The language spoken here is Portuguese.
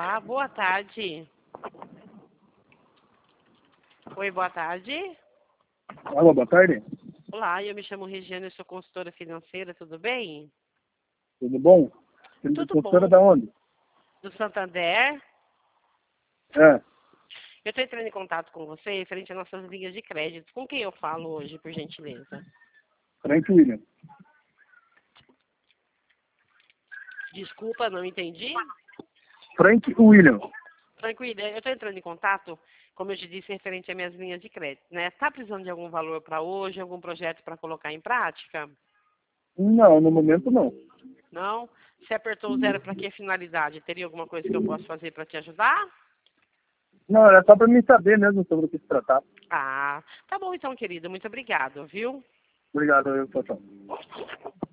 Olá, boa tarde. Oi, boa tarde. Alô, boa tarde. Olá, eu me chamo Regiane, eu sou consultora financeira, tudo bem? Tudo bom? Tudo Consultora bom. da onde? Do Santander. É, Eu estou entrando em contato com você referente às nossas linhas de crédito. Com quem eu falo hoje, por gentileza? Frank William. Desculpa, não entendi. Frank William. Tranquilo, eu estou entrando em contato, como eu te disse, referente às minhas linhas de crédito, né? Está precisando de algum valor para hoje, algum projeto para colocar em prática? Não, no momento não. Não? Você apertou o zero para que finalidade? Teria alguma coisa que eu possa fazer para te ajudar? Não, era só para mim saber mesmo sobre o que se tratar. Ah, tá bom então, querida. Muito obrigado, viu? Obrigado, eu, tchau, tchau.